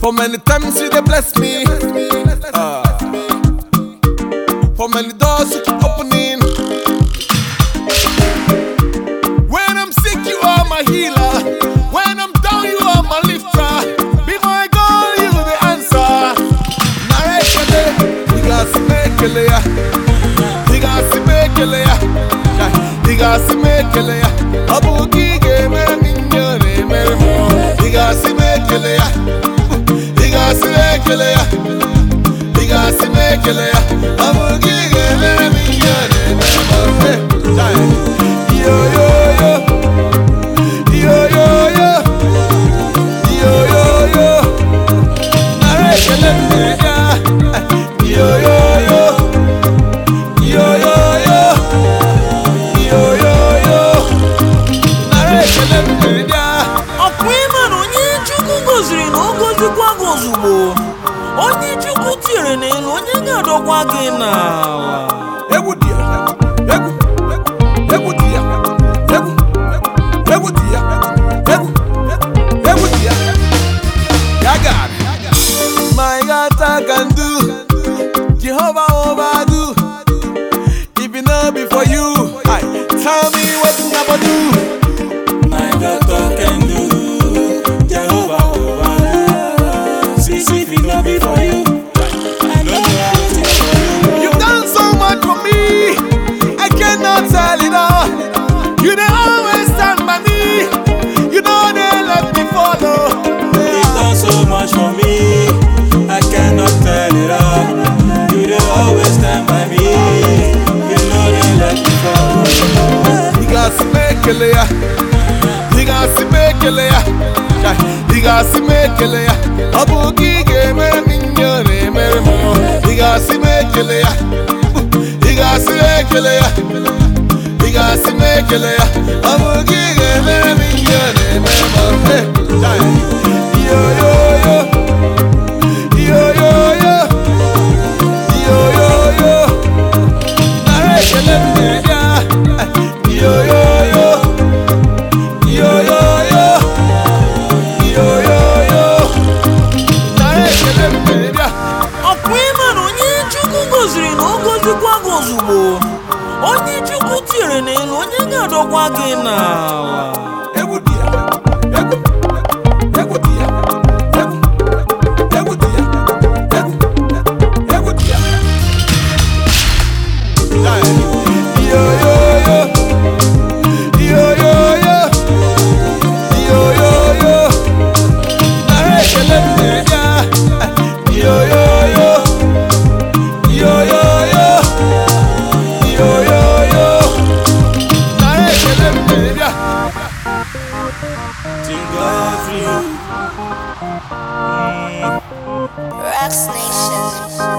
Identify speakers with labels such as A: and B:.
A: For many times you dey bless me, for many doors you keep opening. When I'm sick, you are my healer. When I'm down, you are my lifter. Before I go, you the answer. Narekele, digasi mekele ya, digasi mekele ya, digasi mekele ya. Abuki ge mere minyone mere mo. Digasi mekele ya, digasi mekele ya, digasi mekele ya. Abuki ge mere minyone mere mo. Yo yo yo, yo yo yo, yo yo yo. Narekele ya, yo yo yo, yo yo yo, yo yo yo. Narekele ya.
B: Akwema no onye Chukwu goziri na ogozikwa gozugbo. Onye Chukwu tire n'elu onye ga-adọkwa gị n'ala.
A: Egwu dia, egwu, egwu dia, egwu, egwu dia, egwu, egwu dia. Yeah, God, my God, I can do. Jehovah overdo. If it not be for you, tell me what I'm gonna do.
C: My God can do. Jehovah overdo. See if it not be for you, I don't know how to for you.
A: You've done so much for me, I cannot tell it all. You dey always stand by me, you know they let me follow.
C: You've done so much for me, I cannot tell it all. You dey always stand by me, you know they let me fall.
A: Digasi mekele ya, digasi mekele ya, digasi mekele ya. Abuki ge mere minyone mere mo. Digasi mekele ya, digasi mekele ya, digasi mekele ya. Abuki ge mere minyone mere mo. Yo yo yo, yo yo yo, yo yo yo. Narekele ya, yo yo yo, yo yo yo, yo yo yo. Narekele ya.
B: Akwema no onye Chukwu goziri na ogozikwa gozugbo. Onye Chukwu tire n'elu onye ga-adọkwa gị n'ala.
A: Egwu dia, egwu, egwu dia, egwu, egwu dia, egwu, egwu dia. Yo yo yo, yo yo yo, yo yo yo. Narekele ya, yo yo yo, yo yo yo, yo yo yo. Narekele ya.
C: Thank God for you.
D: Rex Nation.